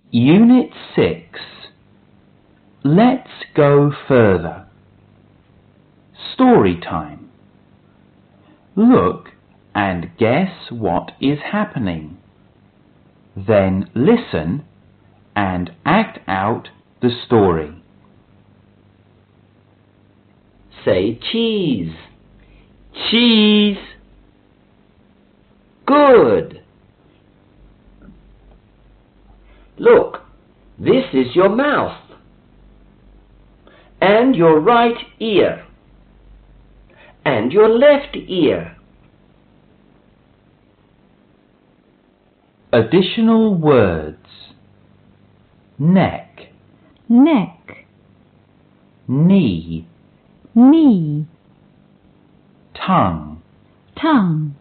Unit 6. Let's go further. Story time. Look and guess what is happening. Then listen and act out the story. Say cheese. Cheese. Good. Look, this is your mouth and your right ear and your left ear. Additional words. Neck, neck, knee, knee, tongue, tongue,